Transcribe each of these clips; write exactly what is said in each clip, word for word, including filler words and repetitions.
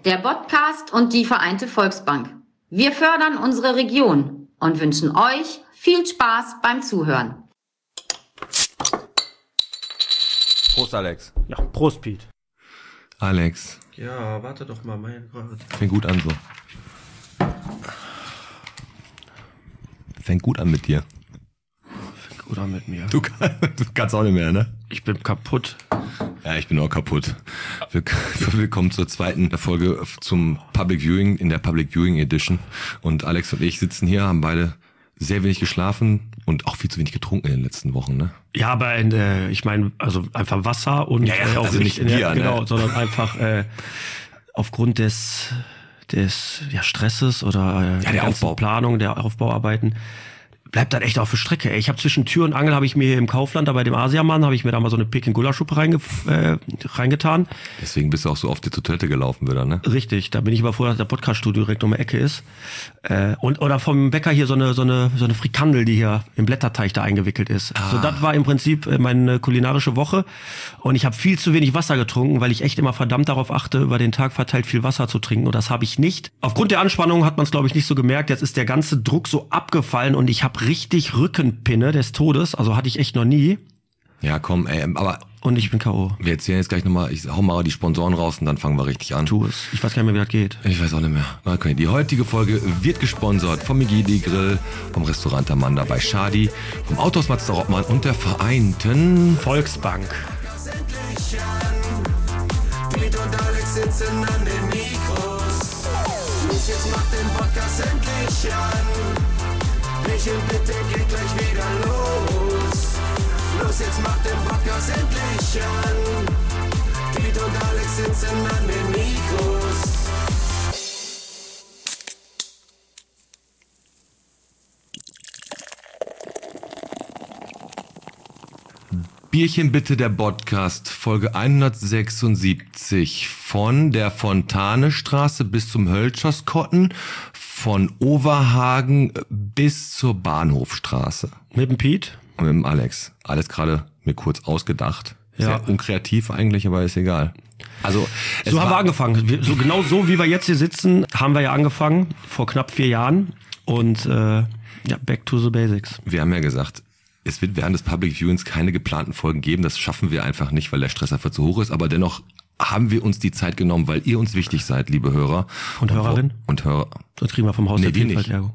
der Podcast und die Vereinte Volksbank. Wir fördern unsere Region und wünschen euch viel Spaß beim Zuhören. Prost, Alex. Ja, Prost, Piet. Alex. Ja, warte doch mal, mein Gott. Fängt gut an so. Fängt gut an mit dir. Fängt gut an mit mir. Du, kann, du kannst auch nicht mehr, ne? Ich bin kaputt. Ja, ich bin auch kaputt. Willkommen zur zweiten Folge zum Public Viewing, in der Public Viewing Edition. Und Alex und ich sitzen hier, haben beide sehr wenig geschlafen und auch viel zu wenig getrunken in den letzten Wochen, ne? Ja, aber in, äh, ich meine, also einfach Wasser und ja, ja, äh, auch also nicht nicht Bier, in der, genau, ne? sondern einfach äh, aufgrund des des ja, Stresses oder äh, ja, der Aufbau. Planung, der Aufbauarbeiten bleibt dann echt auf der Strecke. Ey. Ich habe zwischen Tür und Angel habe ich mir hier im Kaufland, da bei dem Asiamann, habe ich mir da mal so eine Peking-Gulasch-Suppe reinge, äh, reingetan. Deswegen bist du auch so oft zur Toilette gelaufen wieder, ne? Richtig, da bin ich aber froh, dass der Podcast-Studio direkt um die Ecke ist. Äh, und oder vom Bäcker hier so eine so eine so eine Frikandel, die hier im Blätterteig da eingewickelt ist. Ah. So, das war im Prinzip meine kulinarische Woche. Und ich habe viel zu wenig Wasser getrunken, weil ich echt immer verdammt darauf achte, über den Tag verteilt viel Wasser zu trinken. Und das habe ich nicht. Aufgrund der Anspannung hat man es, glaube ich, nicht so gemerkt. Jetzt ist der ganze Druck so abgefallen und ich habe richtig Rückenpinne des Todes. Also hatte ich echt noch nie. Ja, komm, ey, aber... Und ich bin K O Wir erzählen jetzt gleich nochmal, ich hau mal die Sponsoren raus und dann fangen wir richtig an. Tu es. Ich weiß gar nicht mehr, wie das geht. Ich weiß auch nicht mehr. Okay, die heutige Folge wird gesponsert vom Migidi Grill, vom Restaurant Amanda bei Schadi, vom Autohaus Mazda Rottmann und der Vereinten Volksbank. Piet und Alex sitzen an den Mikros. Los, jetzt macht den Podcast endlich an. Michel, bitte geht gleich wieder los. Los, jetzt macht den Podcast endlich an. Piet und Alex sitzen an den Mikros. Bierchen bitte, der Podcast, Folge hundertsechsundsiebzig, von der Fontanestraße bis zum Hölscherskotten, von Overhagen bis zur Bahnhofstraße. Mit dem Piet? Und mit dem Alex. Alles gerade mir kurz ausgedacht. Ja. Sehr unkreativ eigentlich, aber ist egal. Also so haben wir angefangen. Wir, so genau so, wie wir jetzt hier sitzen, haben wir ja angefangen, vor knapp vier Jahren. Und äh, ja, back to the basics. Wir haben ja gesagt, es wird während des Public Viewings keine geplanten Folgen geben. Das schaffen wir einfach nicht, weil der Stress dafür zu hoch ist. Aber dennoch haben wir uns die Zeit genommen, weil ihr uns wichtig seid, liebe Hörer. Und Hörerinnen. Und Hörer. Sonst kriegen wir vom Haus nee, der Vielfalt Ärger.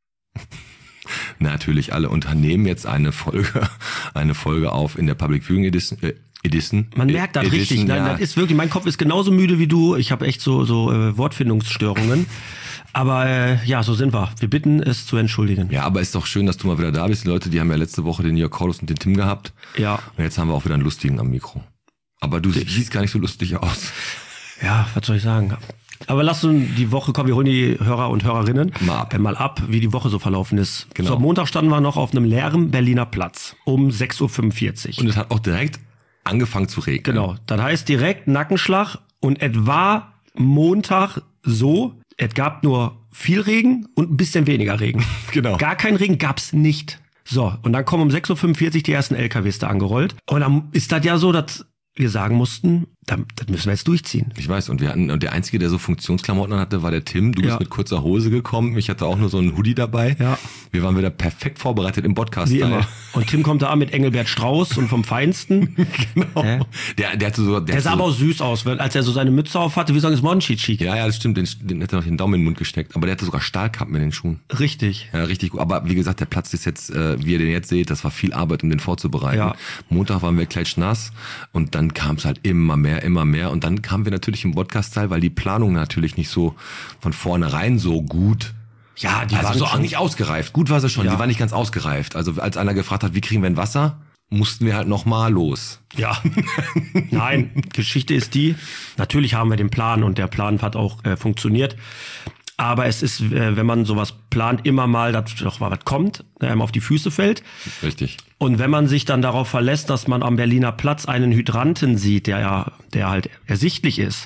Natürlich, alle Unternehmen jetzt eine Folge, eine Folge auf in der Public Viewing Edition. Äh, Edition. Man merkt das Edition, richtig. Nein, ja. das ist wirklich, mein Kopf ist genauso müde wie du. Ich habe echt so, so äh, Wortfindungsstörungen. Aber äh, ja, so sind wir. Wir bitten es zu entschuldigen. Ja, aber ist doch schön, dass du mal wieder da bist. Die Leute, die haben ja letzte Woche den Jörg Cordes und den Tim gehabt. Ja. Und jetzt haben wir auch wieder einen Lustigen am Mikro. Aber du ich, siehst gar nicht so lustig aus. Ja, was soll ich sagen? Aber lass uns die Woche, komm, wir holen die Hörer und Hörerinnen mal ab, äh, mal ab wie die Woche so verlaufen ist. Genau. So, am Montag standen wir noch auf einem leeren Berliner Platz um sechs Uhr fünfundvierzig. Und es hat auch direkt angefangen zu regnen. Genau, das heißt direkt Nackenschlag und es war Montag so, es gab nur viel Regen und ein bisschen weniger Regen. Genau. Gar kein Regen gab's nicht. So, und dann kommen um sechs Uhr fünfundvierzig die ersten L K Ws da angerollt. Und dann ist das ja so, dass wir sagen mussten, das müssen wir jetzt durchziehen. Ich weiß, und wir hatten, und der Einzige, der so Funktionsklamotten hatte, war der Tim. Du ja. bist mit kurzer Hose gekommen. Ich hatte auch nur so einen Hoodie dabei. Ja. Wir waren wieder perfekt vorbereitet im Podcast. Wie immer. Und Tim kommt da an mit Engelbert Strauß und vom Feinsten. Genau. Hä? Der, der hatte so, der, der sah so, aber auch süß aus, als er so seine Mütze auf hatte, wie so ein Monchichi. Ja, ja, das stimmt. Den, den hat er noch den Daumen in den Mund gesteckt. Aber der hatte sogar Stahlkappen in den Schuhen. Richtig. Ja, richtig gut. Aber wie gesagt, der Platz ist jetzt, äh, wie ihr den jetzt seht, das war viel Arbeit, um den vorzubereiten. Ja. Montag waren wir klatschnass und dann kam es halt immer mehr, immer mehr. Und dann kamen wir natürlich im Podcast-Teil, weil die Planung natürlich nicht so von vornherein so gut. Ja, die also waren so schon nicht ausgereift. Gut war sie schon, Ja. die war nicht ganz ausgereift. Also als einer gefragt hat, wie kriegen wir denn Wasser, mussten wir halt nochmal los. Ja, nein, Geschichte ist die, natürlich haben wir den Plan und der Plan hat auch äh, funktioniert, aber es ist, äh, wenn man sowas plant, immer mal, dass doch was kommt, einem auf die Füße fällt. Richtig. Und wenn man sich dann darauf verlässt, dass man am Berliner Platz einen Hydranten sieht, der ja, der halt ersichtlich ist,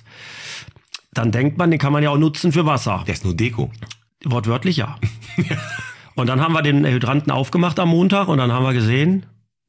dann denkt man, den kann man ja auch nutzen für Wasser. Der ist nur Deko. Wortwörtlich ja. Und dann haben wir den Hydranten aufgemacht am Montag und dann haben wir gesehen,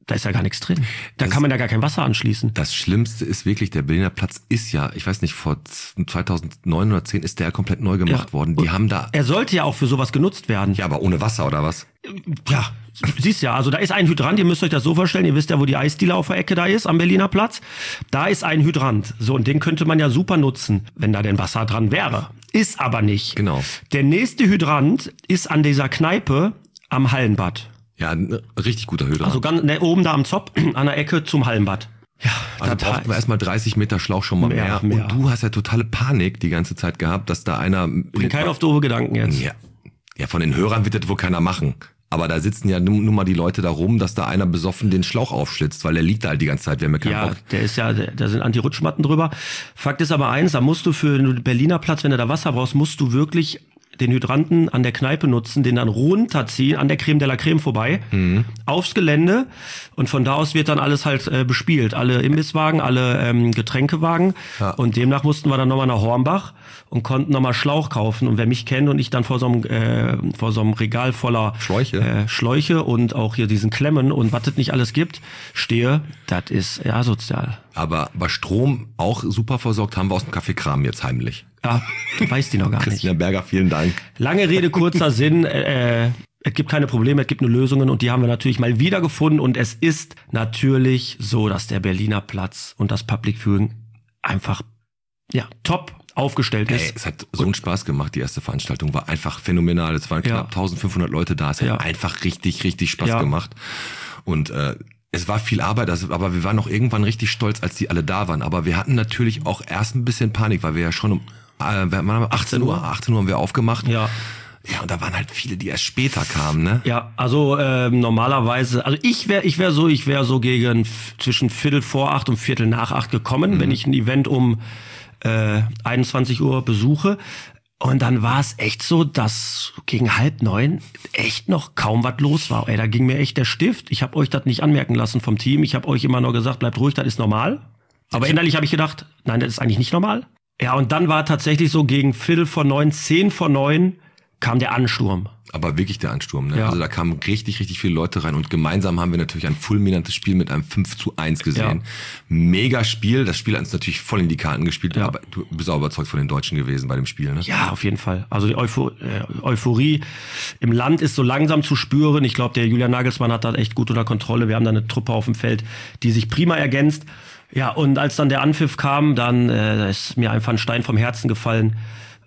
Da ist ja gar nichts drin. Da das kann man ja gar kein Wasser anschließen. Das Schlimmste ist wirklich, der Berliner Platz ist ja, ich weiß nicht, vor zweitausendneun oder zehn ist der ja komplett neu gemacht ja. worden. Die haben da. Er sollte ja auch für sowas genutzt werden. Ja, aber ohne Wasser oder was? Ja, siehst ja, also da ist ein Hydrant, ihr müsst euch das so vorstellen, ihr wisst ja, wo die Eisdiele auf der Ecke da ist, am Berliner Platz. Da ist ein Hydrant. So, und den könnte man ja super nutzen, wenn da denn Wasser dran wäre. Ist aber nicht. Genau. Der nächste Hydrant ist an dieser Kneipe am Hallenbad. Ja, ein richtig guter Hydrant. Also ganz ne, oben da am Zopf, an der Ecke zum Hallenbad. Ja, also brauchten wir erstmal dreißig Meter Schlauch schon mal mehr, mehr. Und du hast ja totale Panik die ganze Zeit gehabt, dass da einer... Bring keinen auf doofe Gedanken jetzt. Ja. ja, von den Hörern wird das wohl keiner machen. Aber da sitzen ja nun mal die Leute da rum, dass da einer besoffen den Schlauch aufschlitzt, weil der liegt da halt die ganze Zeit, wir haben ja keinen ja, Bock. Der ist ja, da sind Anti-Rutschmatten drüber. Fakt ist aber eins, da musst du für den Berliner Platz, wenn du da Wasser brauchst, musst du wirklich den Hydranten an der Kneipe nutzen, den dann runterziehen, an der Creme de la Creme vorbei, mhm. aufs Gelände und von da aus wird dann alles halt äh, bespielt. Alle Imbisswagen, alle ähm, Getränkewagen ja. und demnach mussten wir dann nochmal nach Hornbach und konnten nochmal Schlauch kaufen. Und wer mich kennt und ich dann vor so einem, äh, vor so einem Regal voller Schläuche. Äh, Schläuche und auch hier diesen Klemmen und was es nicht alles gibt, stehe, das ist ja sozial. Aber bei Strom auch super versorgt haben wir aus dem Café Kram jetzt heimlich. Ja, du weißt die noch gar nicht. Christina Berger, vielen Dank. Lange Rede, kurzer Sinn. Äh, es gibt keine Probleme, es gibt nur Lösungen und die haben wir natürlich mal wieder gefunden. Und es ist natürlich so, dass der Berliner Platz und das Public Viewing einfach ja top aufgestellt ist. Ey, es hat so einen Spaß gemacht, die erste Veranstaltung war einfach phänomenal. Es waren knapp ja. eintausendfünfhundert Leute da, es hat ja. einfach richtig, richtig Spaß ja. gemacht. Und äh, es war viel Arbeit, also, aber wir waren auch irgendwann richtig stolz, als die alle da waren. Aber wir hatten natürlich auch erst ein bisschen Panik, weil wir ja schon um äh, achtzehn Uhr, achtzehn Uhr haben wir aufgemacht. Ja. Ja, und da waren halt viele, die erst später kamen, ne? Ja, also äh, normalerweise, also ich wäre ich wäre so, ich wäre so gegen f- zwischen Viertel vor acht und Viertel nach acht gekommen, mhm. wenn ich ein Event um äh, einundzwanzig Uhr besuche. Und dann war es echt so, dass gegen halb neun echt noch kaum was los war. Ey, da ging mir echt der Stift. Ich habe euch das nicht anmerken lassen vom Team. Ich habe euch immer nur gesagt, bleibt ruhig, das ist normal. Aber innerlich habe ich gedacht, nein, das ist eigentlich nicht normal. Ja, und dann war tatsächlich so gegen Viertel vor neun, zehn vor neun kam der Ansturm. Aber wirklich der Ansturm, ne? Ja. Also da kamen richtig, richtig viele Leute rein und gemeinsam haben wir natürlich ein fulminantes Spiel mit einem fünf zu eins gesehen. Ja. Mega Spiel, das Spiel hat uns natürlich voll in die Karten gespielt, ja. aber du bist auch überzeugt von den Deutschen gewesen bei dem Spiel, ne? Ja, auf jeden Fall. Also die Euphor- äh, Euphorie im Land ist so langsam zu spüren. Ich glaube, der Julian Nagelsmann hat das echt gut unter Kontrolle. Wir haben da eine Truppe auf dem Feld, die sich prima ergänzt. Ja, und als dann der Anpfiff kam, dann äh, ist mir einfach ein Stein vom Herzen gefallen.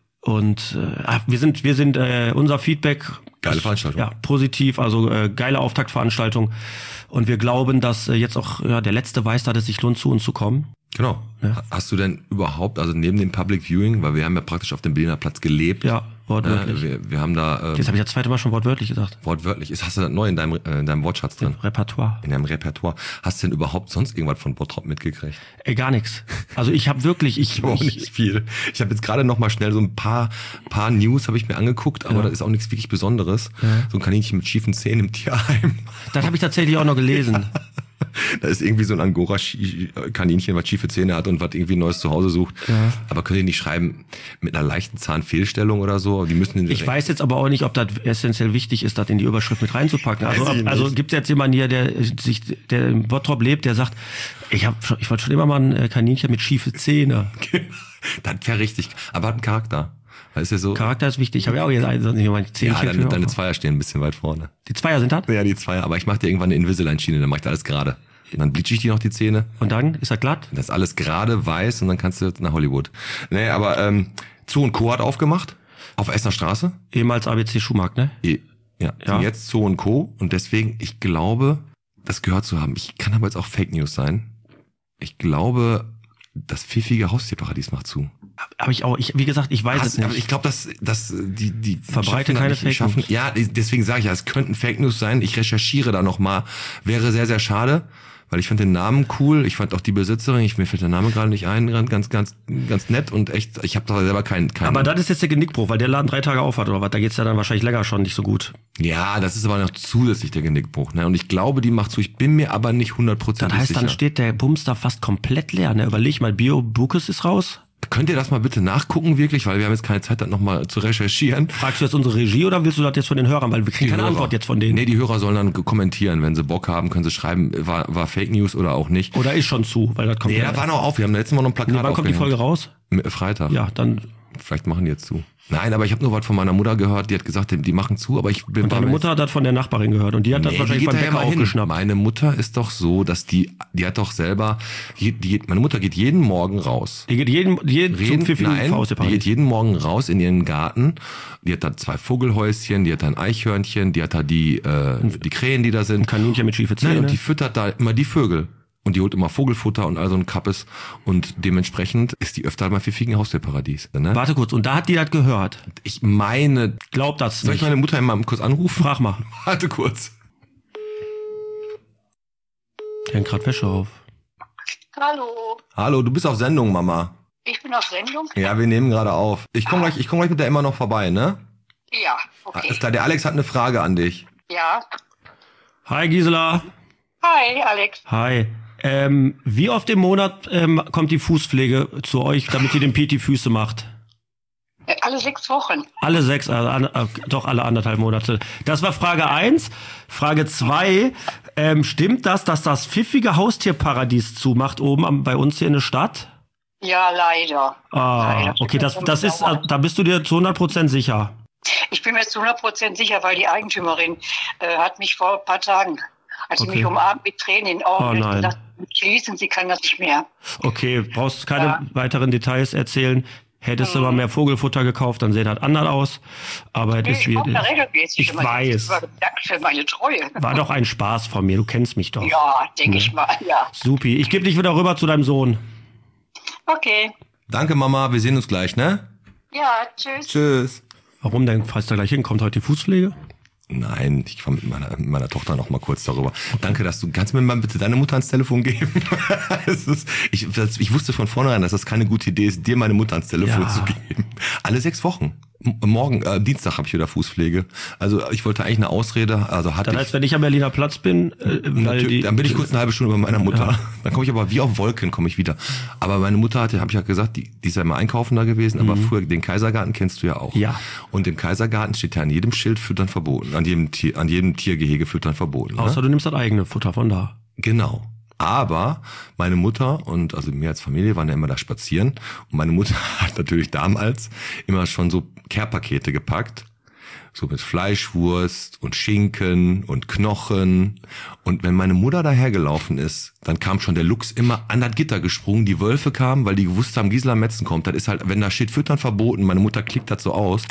Und äh, wir sind, wir sind äh, unser Feedback geile Veranstaltung. Ja, positiv, also äh, geile Auftaktveranstaltung. Und wir glauben, dass äh, jetzt auch ja, der letzte weiß, dass es sich lohnt, zu uns zu kommen. Genau. Ja. Hast du denn überhaupt, also neben dem Public Viewing, weil wir haben ja praktisch auf dem Berliner Platz gelebt. Ja, wortwörtlich. Äh, wir, wir haben da. Ähm, Jetzt habe ich das zweite Mal schon wortwörtlich gesagt. Wortwörtlich. Ist, hast du das neu in deinem, äh, in deinem Wortschatz drin? Im Repertoire. In deinem Repertoire. Hast du denn überhaupt sonst irgendwas von Bottrop mitgekriegt? Ey, gar nichts. Also ich habe wirklich, ich, ich auch nicht viel. Ich habe jetzt gerade noch mal schnell so ein paar paar News habe ich mir angeguckt, aber ja. das ist auch nichts wirklich Besonderes. Ja. So ein Kaninchen mit schiefen Zähnen im Tierheim. Das habe ich tatsächlich auch noch gelesen. Ja. Da ist irgendwie so ein Angora-Kaninchen, was schiefe Zähne hat und was irgendwie ein neues Zuhause sucht. Ja. Aber könnt ihr nicht schreiben, mit einer leichten Zahnfehlstellung oder so? Die müssen ich weiß jetzt aber auch nicht, ob das essentiell wichtig ist, das in die Überschrift mit reinzupacken. Also, ob, also gibt es jetzt jemanden hier, der sich, der in Bottrop lebt, der sagt, ich hab, ich wollte schon immer mal ein Kaninchen mit schiefe Zähne. Das wäre richtig. Aber hat einen Charakter. Ist ja so. Charakter ist wichtig. Ich habe ja auch hier ein, so ein Zähnchen. Ja, deine, deine Zweier stehen ein bisschen weit vorne. Die Zweier sind das? Ja, die Zweier. Aber ich mache dir irgendwann eine Invisalign-Schiene, dann mache ich da alles gerade. Und dann bleach ich dir noch die Zähne. Und dann ist das glatt? Das ist alles gerade weiß und dann kannst du nach Hollywood. Nee, aber ähm, Zoo und Co. hat aufgemacht. Auf Essener Straße. Ehemals A B C Schuhmarkt, ne? E- ja. ja. Und jetzt Zoo und Co. Und deswegen, ich glaube, das gehört zu haben. Ich kann aber jetzt auch Fake News sein. Ich glaube, das pfiffige Haustierparadies macht zu. Aber ich auch, ich, wie gesagt, ich weiß Hast, es nicht. Ich glaube, dass, dass die, die verbreite keine Fake News. Ja, deswegen sage ich ja, es könnten Fake News sein. Ich recherchiere da nochmal. Wäre sehr, sehr schade, weil ich fand den Namen cool. Ich fand auch die Besitzerin, ich, mir fällt der Name gerade nicht ein, ganz, ganz, ganz nett und echt, ich habe da selber keinen, keinen. Aber das ist jetzt der Genickbruch, weil der Laden drei Tage auf hat oder was, da geht's ja dann wahrscheinlich länger schon nicht so gut. Ja, das ist aber noch zusätzlich der Genickbruch, ne? Und ich glaube, die macht zu, ich bin mir aber nicht hundertprozentig sicher. Das heißt, dann steht der Bums da fast komplett leer, ne? Überleg mal, Bio Bukes ist raus. Könnt ihr das mal bitte nachgucken wirklich, weil wir haben jetzt keine Zeit, das nochmal zu recherchieren. Fragst du jetzt unsere Regie oder willst du das jetzt von den Hörern? Weil wir kriegen Die keine Hörer. Antwort jetzt von denen. Nee, die Hörer sollen dann kommentieren. Wenn sie Bock haben, können sie schreiben, war, war Fake News oder auch nicht. Oder ist schon zu, weil das kommt Nee, ja. da war noch auf. Wir haben letztes Mal noch ein Plakat Nee, wann kommt die Folge raus? aufgehängt. Freitag. Ja, dann. Vielleicht machen die jetzt zu. Nein, aber ich habe nur was von meiner Mutter gehört, die hat gesagt, die machen zu, aber ich bin Und deine Mutter hat das von der Nachbarin gehört und die hat das Nee, wahrscheinlich die beim geht da Bäcker immer hin. aufgeschnappt. Meine Mutter ist doch so, dass die, die hat doch selber, die, die, meine Mutter geht jeden Morgen raus. Die geht jeden, jeden zum Reden, pfiffigen nein, die Faustparadies. geht jeden Morgen raus in ihren Garten. Die hat da zwei Vogelhäuschen, die hat da ein Eichhörnchen, die hat da die, äh, die Krähen, die da sind. Ein Kaninchen mit schiefe Nein, Zähne. und die füttert da immer die Vögel. Und die holt immer Vogelfutter und all so ein Kappes. Und dementsprechend ist die öfter mal pfiffigen Haustierparadies. Ne? Warte kurz, und da hat die das gehört. Ich meine, Glaub das soll ich nicht. meine Mutter mal kurz anrufen? Frag mal. Warte kurz. Die hängt grad Wäsche auf. Hallo, Hallo, du bist auf Sendung, Mama. ich bin auf Sendung. Ja, wir nehmen gerade auf. Ich komme gleich, ich komm gleich mit der immer noch vorbei, ne? Ja, okay. Alles klar, der Alex hat eine Frage an dich. Ja. Hi Gisela. Hi, Alex. Hi. Ähm, wie oft im Monat ähm, kommt die Fußpflege zu euch, damit ihr dem Piet die Füße macht? Äh, Alle sechs Wochen. Alle sechs, äh, an, äh, doch alle anderthalb Monate. Das war Frage eins. Frage zwei. Ähm, stimmt das, dass das pfiffige Haustierparadies zumacht oben am, bei uns hier in der Stadt? Ja, leider. Ah, Leider. okay, das, das ist, äh, da bist du dir zu hundert Prozent sicher. Ich bin mir zu hundert Prozent sicher, weil die Eigentümerin äh, hat mich vor ein paar Tagen, als sie Okay. mich umarmt mit Tränen in den Augen, Oh hat nein. gesagt, schließen, sie kann das nicht mehr. Okay, brauchst keine Ja. weiteren Details erzählen. Hättest du mal mehr Vogelfutter gekauft, dann sähe das anders aus. Aber es Nee, ist ich wie komme es da ist. regelmäßig. Ich immer. weiß. Danke für meine Treue. War doch ein Spaß von mir, du kennst mich doch. Ja, denke ich mal, ja. Supi, ich gebe dich wieder rüber zu deinem Sohn. Okay. Danke, Mama, wir sehen uns gleich, ne? Ja, tschüss. Tschüss. Warum denn? Falls da gleich hin, kommt heute die Fußpflege? Nein, ich war mit meiner, mit meiner Tochter noch mal kurz darüber. Danke, dass du, kannst du mir mal bitte deine Mutter ans Telefon geben? Es ist, ich, das, ich wusste von vornherein, dass das keine gute Idee ist, dir meine Mutter ans Telefon Ja. zu geben. Alle sechs Wochen. M- Morgen, äh, Dienstag habe ich wieder Fußpflege. Also ich wollte eigentlich eine Ausrede, also hatte Das ich. heißt, wenn ich am Berliner Platz bin, äh, weil Natürlich, die, dann bin ich kurz eine halbe Stunde bei meiner Mutter. Ja. Dann komme ich aber wie auf Wolken, komme ich wieder. Aber meine Mutter hatte, habe ich ja gesagt, die, die ist ja immer einkaufen da gewesen, aber früher, den Kaisergarten kennst du ja auch. Mhm. Ja. Und im Kaisergarten steht ja an jedem Schild füttern verboten, an jedem Tier, an jedem Tiergehege füttern verboten. Ne? außer du nimmst das eigene Futter von da. Genau. Aber meine Mutter und also wir als Familie waren ja immer da spazieren und meine Mutter hat natürlich damals immer schon so Care-Pakete gepackt, so mit Fleischwurst und Schinken und Knochen. Und wenn meine Mutter dahergelaufen ist, dann kam schon der Luchs immer an das Gitter gesprungen. Die Wölfe kamen, weil die gewusst haben, Gisela Metzen kommt. Das ist halt, wenn da steht Füttern verboten, meine Mutter klickt das so aus.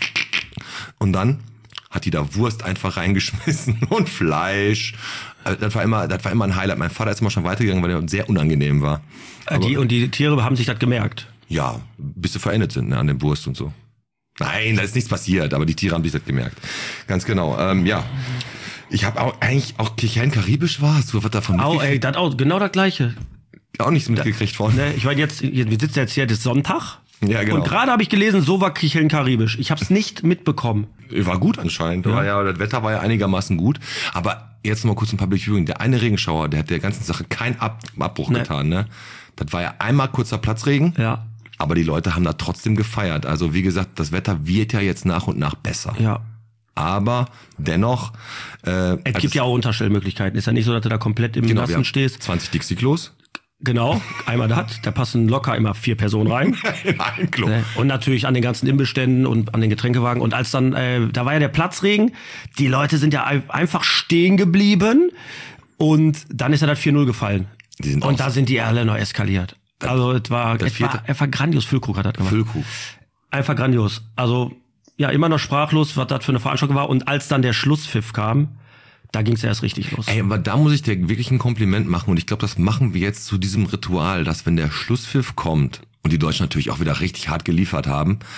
Und dann hat die da Wurst einfach reingeschmissen und Fleisch. Also das war immer, das war immer ein Highlight. Mein Vater ist immer schon weitergegangen, weil er sehr unangenehm war. Äh, die, und die Tiere haben sich das gemerkt. Ja, bis sie verendet sind, ne, an dem Wurst und so. Nein, da ist nichts passiert, aber die Tiere haben sich das gemerkt. Ganz genau. Ähm, ja. Ich habe auch eigentlich auch Kichern Karibisch war, hast du was davon Au, ey, mitgekriegt? das auch, genau das Gleiche. Auch nichts mitgekriegt von. Ne, ich meine, jetzt, wir sitzen jetzt hier, das ist Sonntag. Ja, genau. Und gerade habe ich gelesen, so war Kicheln Karibisch. Ich habe es nicht mitbekommen. War gut anscheinend. Ja. ja, das Wetter war ja einigermaßen gut. Aber jetzt noch mal kurz ein Public Viewing. Der eine Regenschauer, der hat der ganzen Sache keinen Ab Abbruch Nee. getan. Ne? Das war ja einmal kurzer Platzregen. Ja, Aber die Leute haben da trotzdem gefeiert. Also wie gesagt, das Wetter wird ja jetzt nach und nach besser. ja. Aber dennoch... Äh, Es gibt ja auch Unterstellmöglichkeiten. Ist ja nicht so, dass du da komplett im genau, wir Nassen haben stehst. zwanzig Dixie-Klos. Genau, einmal das. Da passen locker immer vier Personen rein. In ein Klo. Ne? Und natürlich an den ganzen Imbissständen und an den Getränkewagen. Und als dann, äh, da war ja der Platzregen, die Leute sind ja ein- einfach stehen geblieben und dann ist ja das vier null gefallen. Die sind und auch- da sind die alle noch eskaliert. Also es war, das es war vierte- einfach grandios. Füllkrug hat das gemacht. Füllkrug. Einfach grandios. Also ja, immer noch sprachlos, was das für eine Veranstaltung war. Und als dann der Schlusspfiff kam, da ging es erst richtig los. Ey, aber da muss ich dir wirklich ein Kompliment machen. Und ich glaube, das machen wir jetzt zu diesem Ritual, dass wenn der Schlusspfiff kommt und die Deutschen natürlich auch wieder richtig hart geliefert haben,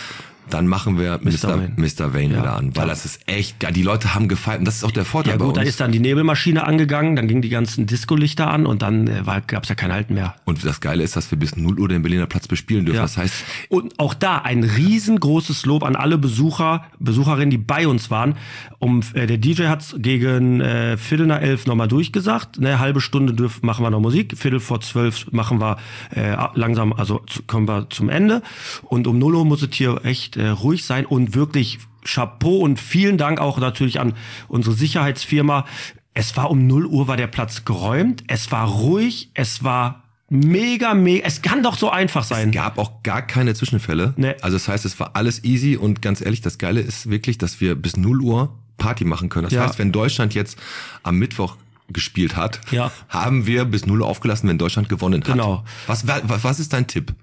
dann machen wir Mister Mister Wayne. Mister Wayne Ja. wieder an, weil Ja. das ist echt geil. Die Leute haben gefeiert und das ist auch der Vorteil Ja bei gut, uns. da ist dann die Nebelmaschine angegangen, dann gingen die ganzen Discolichter an und dann äh, gab es ja kein Halten mehr. Und das Geile ist, dass wir bis null Uhr den Berliner Platz bespielen dürfen. Ja. Das heißt, Und auch da ein riesengroßes Lob an alle Besucher, Besucherinnen, die bei uns waren. Um, äh, der D J hat's gegen äh, Viertel nach elf nochmal durchgesagt. Eine halbe Stunde dürfen, machen wir noch Musik. Viertel vor zwölf machen wir äh, langsam, also zu, kommen wir zum Ende. Und um null Uhr muss es hier echt äh, ruhig sein und wirklich Chapeau und vielen Dank auch natürlich an unsere Sicherheitsfirma. Es war um null Uhr war der Platz geräumt. Es war ruhig. Es war mega, mega. Es kann doch so einfach sein. es gab auch gar keine Zwischenfälle. Nee. Also das heißt, es war alles easy und ganz ehrlich, das Geile ist wirklich, dass wir bis null Uhr Party machen können. Das Ja. heißt, wenn Deutschland jetzt am Mittwoch gespielt hat, Ja. haben wir bis null Uhr aufgelassen, wenn Deutschland gewonnen hat. Genau. Was, was, was ist dein Tipp?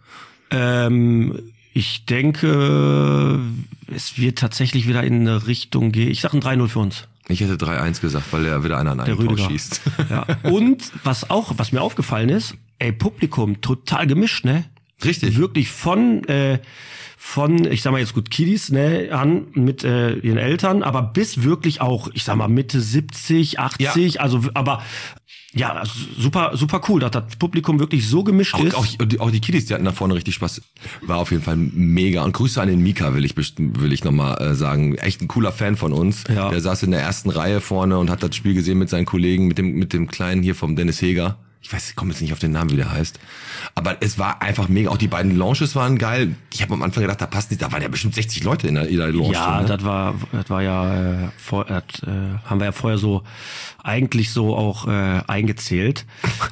Ähm, ich denke, es wird tatsächlich wieder in eine Richtung gehen. Ich sage ein drei null für uns. Ich hätte drei eins gesagt, weil er wieder einer an Der einen Tor Rüdiger. schießt. Ja. Und was auch, was mir aufgefallen ist, ey, Publikum total gemischt, ne? Richtig. Wirklich von äh, von, ich sag mal jetzt gut, Kiddies, ne, an mit äh, ihren Eltern, aber bis wirklich auch, ich sag mal Mitte siebzig, achtzig, Ja. also aber ja, also super super cool, dass das Publikum wirklich so gemischt Auch, ist. auch, die- auch die Kiddies, die hatten da vorne richtig Spaß. War auf jeden Fall mega. Und Grüße an den Mika, will ich best- will ich nochmal äh, sagen. Echt ein cooler Fan von uns. Ja. Der saß in der ersten Reihe vorne und hat das Spiel gesehen mit seinen Kollegen, mit dem mit dem Kleinen hier vom Dennis Heger. Ich weiß, ich komme jetzt nicht auf den Namen, wie der heißt. Aber es war einfach mega. Auch die beiden Lounges waren geil. Ich habe am Anfang gedacht, da passt nicht. Da waren ja bestimmt sechzig Leute in der, in der Lounge. Ja, drin, ne? das war, das war ja, äh, vor, das, äh, haben wir ja vorher so eigentlich so auch äh, eingezählt.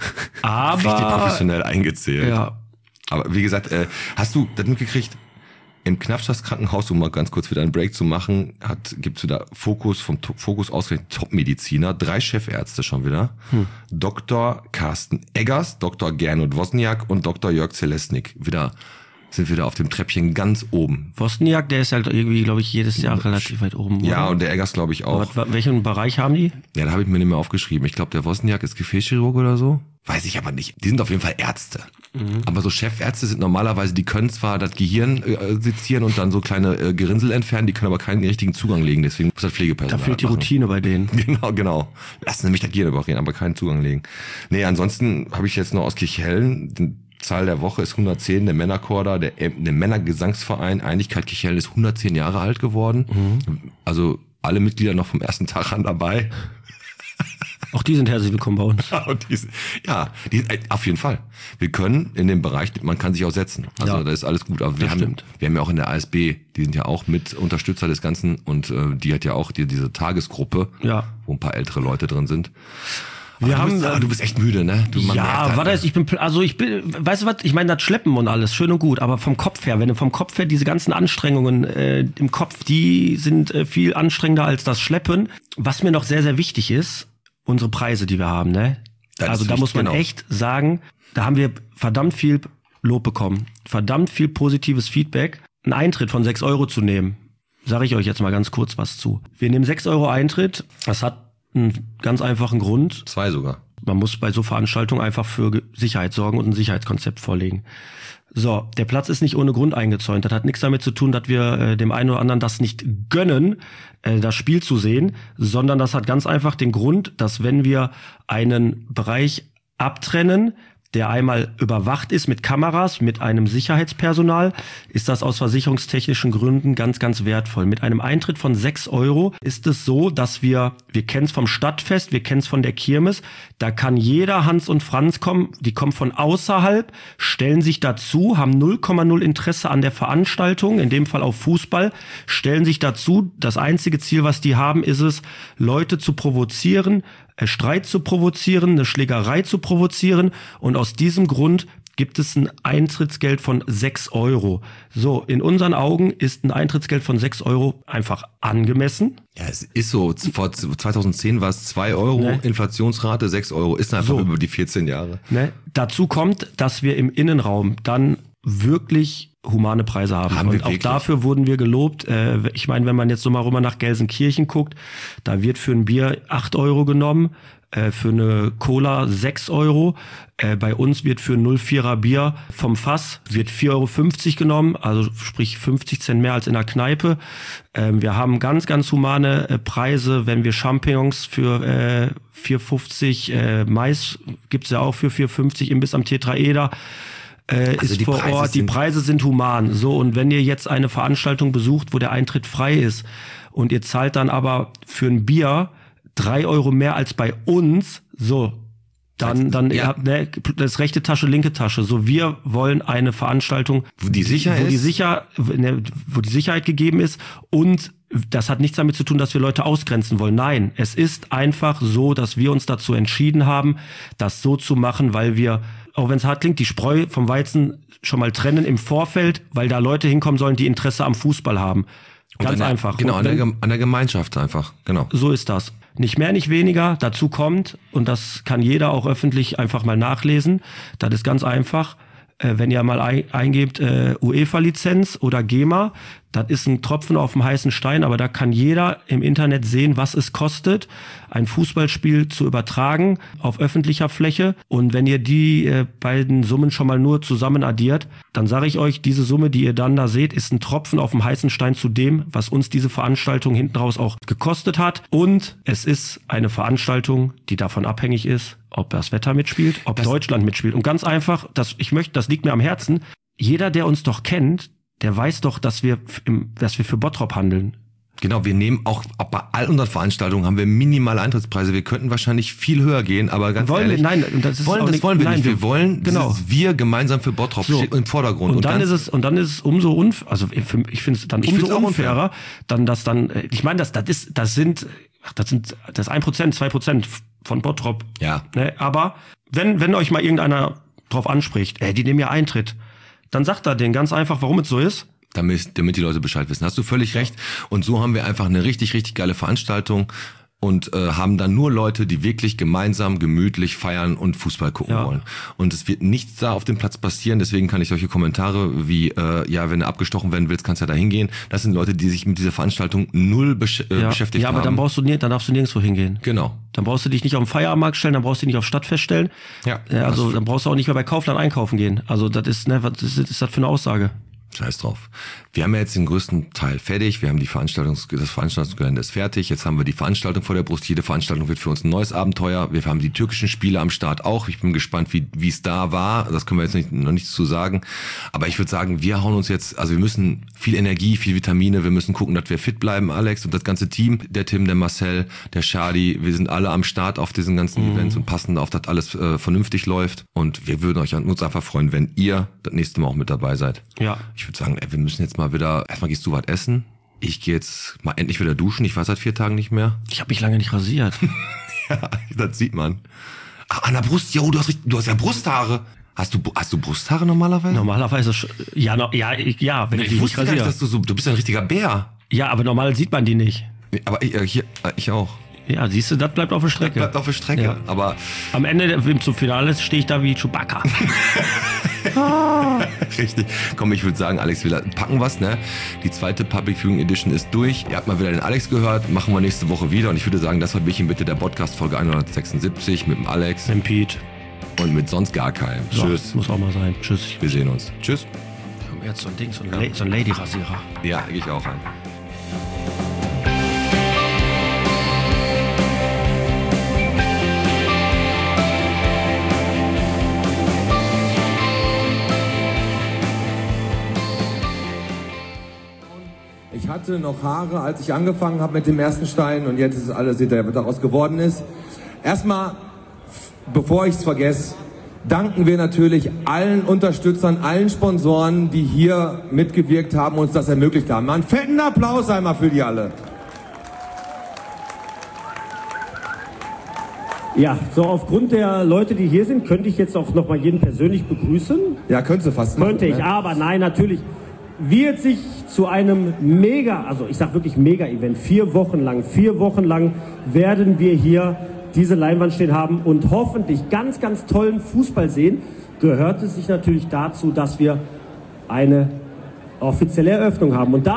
Aber Richtig professionell eingezählt. ja, Aber wie gesagt, äh, hast du das mitgekriegt? Im Knappschaft Krankenhaus, um mal ganz kurz wieder einen Break zu machen, hat gibt's wieder Fokus vom To- Fokus ausgerechnet Top-Mediziner, drei Chefärzte schon wieder. Hm. Doktor Carsten Eggers, Doktor Gernot Wozniak und Doktor Jörg Zelesnik. Wieder sind wieder auf dem Treppchen ganz oben. Wozniak, der ist halt irgendwie, glaube ich, jedes Jahr relativ weit oben. Ja, oder? und der Eggers glaube ich auch. Aber welchen Bereich haben die? Ja, da habe ich mir nicht mehr aufgeschrieben. Ich glaube, der Wozniak ist Gefäßchirurg oder so. Weiß ich aber nicht. Die sind auf jeden Fall Ärzte. Mhm. Aber so Chefärzte sind normalerweise, die können zwar das Gehirn äh, sezieren und dann so kleine äh, Gerinnsel entfernen, die können aber keinen richtigen Zugang legen. Deswegen muss das Pflegepersonal Da fehlt die machen. Routine bei denen. Genau, genau. Lassen Sie mich das Gehirn operieren, aber keinen Zugang legen. Nee, ansonsten habe ich jetzt noch aus Kirchhellen, die Zahl der Woche ist hundertzehn, der Männerchor da, der, äh, der Männergesangsverein Einigkeit Kirchhellen ist hundertzehn Jahre alt geworden. Mhm. Also alle Mitglieder noch vom ersten Tag an dabei. Auch die sind herzlich willkommen bei uns. Und die sind- ja, die, äh, auf jeden Fall. Wir können in dem Bereich, man kann sich auch setzen. Also Ja. da ist alles gut. Aber wir Das haben, stimmt. wir haben ja auch in der A S B, die sind ja auch mit Unterstützer des Ganzen und äh, die hat ja auch die, diese Tagesgruppe, Ja. wo ein paar ältere Leute drin sind. Wir aber haben, du bist, aber du bist echt müde, ne? Du, man merkt ja, halt, warte, ne? ich bin, pl- also ich bin, weißt du was, ich meine, das Schleppen und alles, schön und gut, aber vom Kopf her, wenn du vom Kopf her diese ganzen Anstrengungen äh, im Kopf, die sind äh, viel anstrengender als das Schleppen. Was mir noch sehr, sehr wichtig ist, unsere Preise, die wir haben, ne? Das Also ist da wichtig, muss man genau. echt sagen, da haben wir verdammt viel Lob bekommen, verdammt viel positives Feedback. Einen Eintritt von sechs Euro zu nehmen, sage ich euch jetzt mal ganz kurz was zu. Wir nehmen sechs Euro Eintritt, das hat einen ganz einfachen Grund. Zwei sogar. Man muss bei so Veranstaltungen einfach für Ge- Sicherheit sorgen und ein Sicherheitskonzept vorlegen. So, der Platz ist nicht ohne Grund eingezäunt. Das hat nichts damit zu tun, dass wir äh, dem einen oder anderen das nicht gönnen, äh, das Spiel zu sehen, sondern das hat ganz einfach den Grund, dass wenn wir einen Bereich abtrennen, der einmal überwacht ist mit Kameras, mit einem Sicherheitspersonal, ist das aus versicherungstechnischen Gründen ganz, ganz wertvoll. Mit einem Eintritt von sechs Euro ist es so, dass wir, wir kennen es vom Stadtfest, wir kennen es von der Kirmes, da kann jeder Hans und Franz kommen, die kommen von außerhalb, stellen sich dazu, haben null Komma null Interesse an der Veranstaltung, in dem Fall auf Fußball, stellen sich dazu, das einzige Ziel, was die haben, ist es, Leute zu provozieren, Streit zu provozieren, eine Schlägerei zu provozieren und aus diesem Grund gibt es ein Eintrittsgeld von sechs Euro. So, in unseren Augen ist ein Eintrittsgeld von sechs Euro einfach angemessen. Ja, es ist so. Vor zweitausendzehn war es zwei Euro, Ne. Inflationsrate sechs Euro. Ist einfach So. über die vierzehn Jahre. Ne? Dazu kommt, dass wir im Innenraum dann wirklich humane Preise haben. Haben wir und auch wirklich? dafür wurden wir gelobt. Äh, ich meine, wenn man jetzt so mal rüber nach Gelsenkirchen guckt, da wird für ein Bier acht Euro genommen. äh, für eine Cola sechs Euro. Äh, bei uns wird für null Komma vierer Bier vom Fass wird vier Euro fünfzig genommen, also sprich fünfzig Cent mehr als in der Kneipe. Ähm, wir haben ganz, ganz humane äh, Preise, wenn wir Champignons für äh, vier Euro fünfzig, äh, Mais gibt's ja auch für vier Euro fünfzig, Imbiss am Tetraeder. Äh, Also ist die vor Preise Ort, die sind- Preise sind human. So, und wenn ihr jetzt eine Veranstaltung besucht, wo der Eintritt frei ist und ihr zahlt dann aber für ein Bier drei Euro mehr als bei uns, so, dann, dann, Ja. ihr habt, ne, das rechte Tasche, linke Tasche. So, wir wollen eine Veranstaltung, Wo die sicher wo die ist? sicher, ne, wo die Sicherheit gegeben ist, und das hat nichts damit zu tun, dass wir Leute ausgrenzen wollen. Nein, es ist einfach so, dass wir uns dazu entschieden haben, das so zu machen, weil wir, auch wenn es hart klingt, die Spreu vom Weizen schon mal trennen im Vorfeld, weil da Leute hinkommen sollen, die Interesse am Fußball haben. Und Ganz an der, einfach. Genau, Und an der, wenn- Gem- an der Gemeinschaft einfach, genau. so ist das. Nicht mehr, nicht weniger. Dazu kommt, und das kann jeder auch öffentlich einfach mal nachlesen, das ist ganz einfach, äh, wenn ihr mal ein, eingebt äh, UEFA-Lizenz oder GEMA, das ist ein Tropfen auf dem heißen Stein, aber da kann jeder im Internet sehen, was es kostet, ein Fußballspiel zu übertragen auf öffentlicher Fläche. Und wenn ihr die äh, beiden Summen schon mal nur zusammen addiert, dann sage ich euch, diese Summe, die ihr dann da seht, ist ein Tropfen auf dem heißen Stein zu dem, was uns diese Veranstaltung hinten raus auch gekostet hat. Und es ist eine Veranstaltung, die davon abhängig ist, ob das Wetter mitspielt, ob Das- Deutschland mitspielt. Und ganz einfach, das, ich möchte, das liegt mir am Herzen, jeder, der uns doch kennt, der weiß doch, dass wir, f- im, dass wir für Bottrop handeln. Genau, wir nehmen auch, auch bei all unseren Veranstaltungen haben wir minimale Eintrittspreise. Wir könnten wahrscheinlich viel höher gehen, aber ganz Wollen wir- ehrlich, nein, das ist wollen, auch das nicht- wollen wir nein, nicht. Wir wir- wollen, genau. dieses wir gemeinsam für Bottrop So. steht im Vordergrund. Und, dann ganz- ist es, und dann ist es umso unf, also ich find- ich finde es dann Ich find's umso auch unfair. unfairer, dann das dann, äh, ich meine, das, das ist, das sind, ach, das sind, das ist ein Prozent, zwei Prozent von Bottrop. Ja. Ne, aber wenn, wenn euch mal irgendeiner drauf anspricht, ey, die nehmen ja Eintritt, dann sagt er denen ganz einfach, warum es so ist. Damit, damit die Leute Bescheid wissen. Hast du völlig recht. Und so haben wir einfach eine richtig, richtig geile Veranstaltung und äh, haben dann nur Leute, die wirklich gemeinsam, gemütlich feiern und Fußball gucken Ja. wollen. Und es wird nichts da auf dem Platz passieren. Deswegen kann ich solche Kommentare wie, äh, ja, wenn du abgestochen werden willst, kannst du ja da hingehen. Das sind Leute, die sich mit dieser Veranstaltung null besch äh, Ja, beschäftigt ja, aber haben. dann brauchst du nie, dann darfst du nirgendwo hingehen. Genau. Dann brauchst du dich nicht auf den Feierabendmarkt stellen, dann brauchst du dich nicht auf Stadtfest stellen. Ja. Äh, Also Das- dann brauchst du auch nicht mehr bei Kaufland einkaufen gehen. Also das ist, ne, was ist, ist das für eine Aussage? Scheiß drauf. Wir haben ja jetzt den größten Teil fertig. Wir haben die Veranstaltungs das Veranstaltungsgelände ist fertig. Jetzt haben wir die Veranstaltung vor der Brust. Jede Veranstaltung wird für uns ein neues Abenteuer. Wir haben die türkischen Spiele am Start auch. Ich bin gespannt, wie wie es da war. Das können wir jetzt nicht, noch nichts zu sagen. Aber ich würde sagen, wir hauen uns jetzt, also wir müssen viel Energie, viel Vitamine. Wir müssen gucken, dass wir fit bleiben, Alex und das ganze Team. Der Tim, der Marcel, der Shadi. Wir sind alle am Start auf diesen ganzen Mhm. Events und passen auf, dass alles äh, vernünftig läuft. Und wir würden euch uns einfach freuen, wenn ihr das nächste Mal auch mit dabei seid. Ja. Ich würde sagen, ey, wir müssen jetzt mal wieder, erstmal gehst du was essen. Ich gehe jetzt mal endlich wieder duschen. Ich war seit vier Tagen nicht mehr. Ich habe mich lange nicht rasiert. Ja, das sieht man. Ach, an der Brust, jo, du hast, richtig- du hast ja Brusthaare. Hast du, hast du Brusthaare normalerweise? Normalerweise, sch- ja, no, ja, ich, ja, wenn ich, Ich die nicht wusste gar nicht, rasiere. dass du so, du bist ja ein richtiger Bär. Ja, aber normal sieht man die nicht. Aber ich, äh, hier, äh, ich auch. Ja, siehst du, das bleibt auf der Strecke. Bleibt auf der Strecke. Ja. Aber Am Ende der- zum Finale stehe ich da wie Chewbacca. richtig. Komm, ich würde sagen, Alex, wir packen was, ne? Die zweite Public Viewing Edition ist durch. Ihr habt mal wieder den Alex gehört. Machen wir nächste Woche wieder. Und ich würde sagen, das war Bierchen bitte der Podcast Folge hundertsechsundsiebzig mit dem Alex Mit Pete. und mit sonst gar keinem. So, Tschüss. muss auch mal sein. Tschüss. Wir sehen uns. Tschüss. Wir haben jetzt so ein Ding, so ein, La- so ein Lady-Rasierer. Ja, gehe ich auch an. Ich hatte noch Haare, als ich angefangen habe mit dem ersten Stein und jetzt ist alles, seht ihr, was daraus geworden ist. Erstmal, bevor ich es vergesse, danken wir natürlich allen Unterstützern, allen Sponsoren, die hier mitgewirkt haben und uns das ermöglicht haben. Mal einen fetten Applaus einmal für die alle. Ja, so aufgrund der Leute, die hier sind, könnte ich jetzt auch noch mal jeden persönlich begrüßen. Ja, könntest du fast machen. Könnte ich, ne? aber nein, natürlich wird sich zu einem mega, also ich sag wirklich Mega-Event, vier Wochen lang, vier Wochen lang werden wir hier diese Leinwand stehen haben und hoffentlich ganz, ganz tollen Fußball sehen. Gehört es sich natürlich dazu, dass wir eine offizielle Eröffnung haben. Und da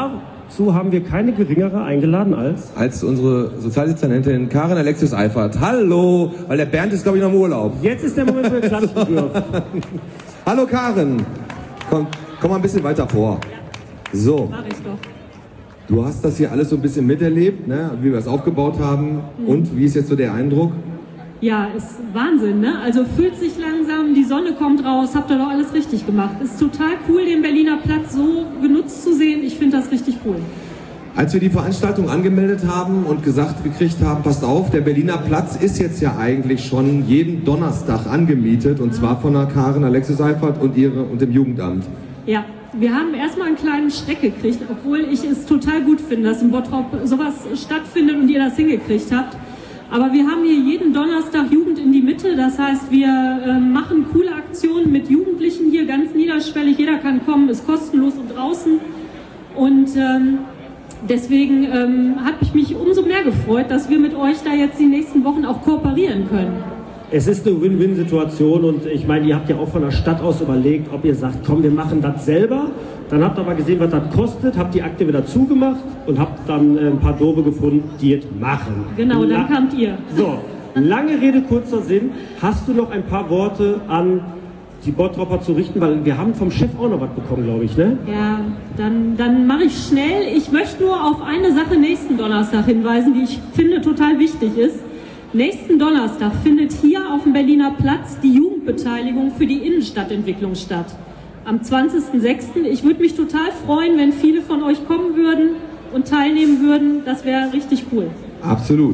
Dazu haben wir keine geringere eingeladen als... Als unsere Sozialdezernentin Karin Alexius Eifert. Hallo, weil der Bernd ist, glaube ich, noch im Urlaub. Jetzt ist der Moment, wo ihr klatschen dürft. Hallo Karin. Komm, komm mal ein bisschen weiter vor. So. Mach ich doch. Du hast das hier alles so ein bisschen miterlebt, ne? Wie wir es aufgebaut haben. Mhm. Und wie ist jetzt so der Eindruck? Ja, ist Wahnsinn, ne? Also fühlt sich langsam, die Sonne kommt raus, habt ihr doch alles richtig gemacht. Ist total cool, den Berliner Platz so genutzt zu sehen. Ich finde das richtig cool. Als wir die Veranstaltung angemeldet haben und gesagt gekriegt haben, passt auf, der Berliner Platz ist jetzt ja eigentlich schon jeden Donnerstag angemietet. Und zwar von der Karin Alexius Eifert und, ihre, und dem Jugendamt. Ja, wir haben erstmal einen kleinen Schreck gekriegt, obwohl ich es total gut finde, dass in Bottrop sowas stattfindet und ihr das hingekriegt habt. Aber wir haben hier jeden Donnerstag Jugend in die Mitte. Das heißt, wir äh, machen coole Aktionen mit Jugendlichen hier, ganz niederschwellig. Jeder kann kommen, ist kostenlos und draußen. Und ähm, deswegen ähm, hat mich mich umso mehr gefreut, dass wir mit euch da jetzt die nächsten Wochen auch kooperieren können. Es ist eine Win-Win-Situation und ich meine, ihr habt ja auch von der Stadt aus überlegt, ob ihr sagt, komm, wir machen das selber. Dann habt ihr aber gesehen, was das kostet, habt die Akte wieder zugemacht und habt dann äh, ein paar Doofe gefunden, die es machen. Genau, dann La- kamt ihr. So, lange Rede, kurzer Sinn. Hast du noch ein paar Worte an die Bottropper zu richten? Weil wir haben vom Chef auch noch was bekommen, glaube ich, ne? Ja, dann, dann mache ich schnell. Ich möchte nur auf eine Sache nächsten Donnerstag hinweisen, die ich finde total wichtig ist. Nächsten Donnerstag findet hier auf dem Berliner Platz die Jugendbeteiligung für die Innenstadtentwicklung statt. Am zwanzigsten sechsten Ich würde mich total freuen, wenn viele von euch kommen würden und teilnehmen würden. Das wäre richtig cool. Absolut.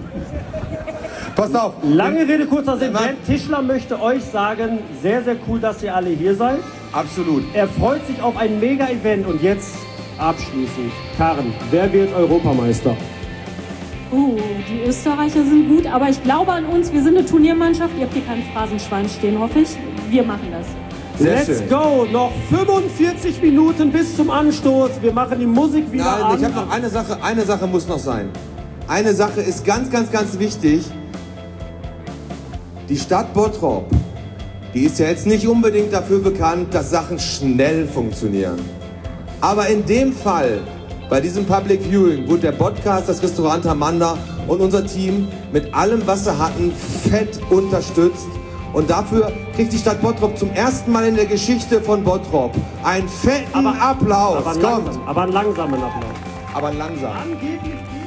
Passt auf. Lange Rede, kurzer Sinn. Bernd Tischler möchte euch sagen, sehr, sehr cool, dass ihr alle hier seid. Absolut. Er freut sich auf ein Mega-Event und jetzt abschließend. Karin, wer wird Europameister? Oh, die Österreicher sind gut, aber ich glaube an uns. Wir sind eine Turniermannschaft. Ihr habt hier kein Phrasenschwein stehen, hoffe ich. Wir machen das. Sehr Let's schön. go! Noch fünfundvierzig Minuten bis zum Anstoß. Wir machen die Musik wieder Nein, an. ich habe noch eine Sache. Eine Sache muss noch sein. Eine Sache ist ganz, ganz, ganz wichtig. Die Stadt Bottrop, die ist ja jetzt nicht unbedingt dafür bekannt, dass Sachen schnell funktionieren. Aber in dem Fall, bei diesem Public Viewing, wurde der Podcast, das Restaurant Amanda und unser Team mit allem, was sie hatten, fett unterstützt. Und dafür kriegt die Stadt Bottrop zum ersten Mal in der Geschichte von Bottrop einen fetten aber, Applaus. Aber, Kommt. langsam, aber einen langsamen Applaus. Aber langsam. Angeblich